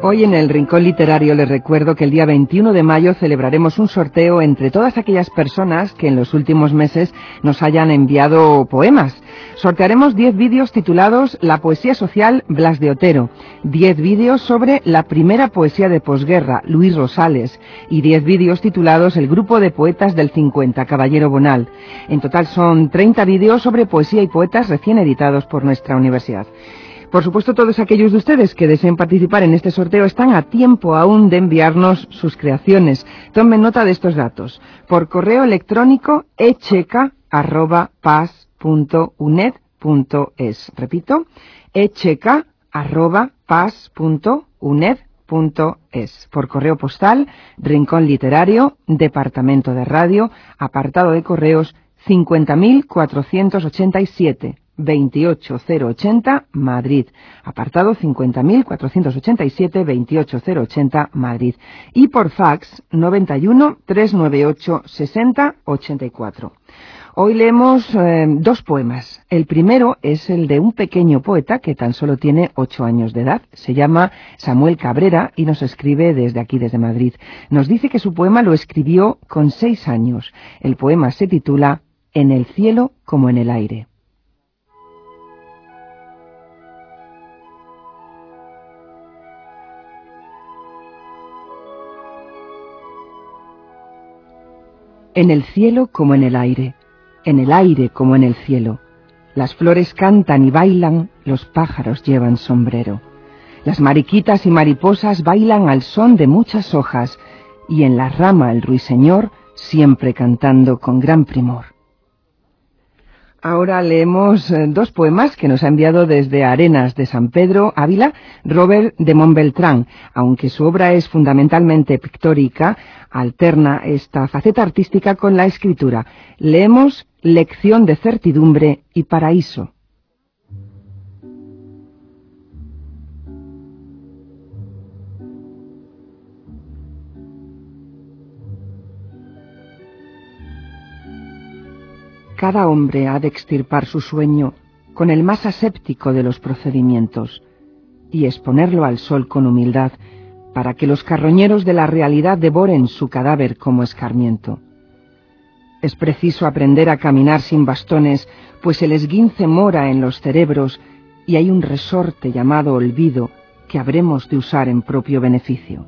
Hoy en el Rincón Literario les recuerdo que el día 21 de mayo celebraremos un sorteo entre todas aquellas personas que en los últimos meses nos hayan enviado poemas. Sortearemos 10 vídeos titulados La poesía social, Blas de Otero, 10 vídeos sobre la primera poesía de posguerra, Luis Rosales, y 10 vídeos titulados El grupo de poetas del 50, Caballero Bonal. En total son 30 vídeos sobre poesía y poetas recién editados por nuestra universidad. Por supuesto, todos aquellos de ustedes que deseen participar en este sorteo están a tiempo aún de enviarnos sus creaciones. Tomen nota de estos datos. Por correo electrónico echeca@pas.uned.es. Repito, echeca@pas.uned.es. Por correo postal, Rincón Literario, Departamento de Radio, apartado de correos 50.487. 28080 Madrid, apartado 50.487 28080 Madrid, y por fax 91 398 60 84. Hoy leemos 2 poemas. El primero es el de un pequeño poeta que tan solo tiene 8 años de edad. Se llama Samuel Cabrera y nos escribe desde aquí, desde Madrid. Nos dice que su poema lo escribió con 6 años. El poema se titula En el cielo como en el aire. En el cielo como en el aire como en el cielo. Las flores cantan y bailan, los pájaros llevan sombrero. Las mariquitas y mariposas bailan al son de muchas hojas, y en la rama el ruiseñor siempre cantando con gran primor. Ahora leemos 2 poemas que nos ha enviado desde Arenas de San Pedro, Ávila, Robert de Montbeltrán. Aunque su obra es fundamentalmente pictórica, alterna esta faceta artística con la escritura. Leemos Lección de certidumbre y paraíso. Cada hombre ha de extirpar su sueño con el más aséptico de los procedimientos y exponerlo al sol con humildad para que los carroñeros de la realidad devoren su cadáver como escarmiento. Es preciso aprender a caminar sin bastones, pues el esguince mora en los cerebros y hay un resorte llamado olvido que habremos de usar en propio beneficio.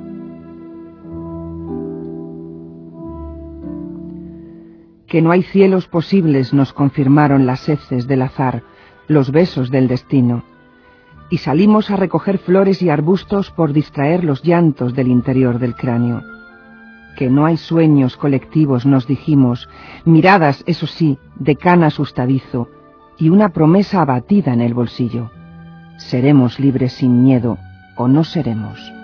Que no hay cielos posibles nos confirmaron las heces del azar, los besos del destino, y salimos a recoger flores y arbustos por distraer los llantos del interior del cráneo. Que no hay sueños colectivos nos dijimos, miradas, eso sí, de cana asustadizo, y una promesa abatida en el bolsillo. Seremos libres sin miedo, o no seremos.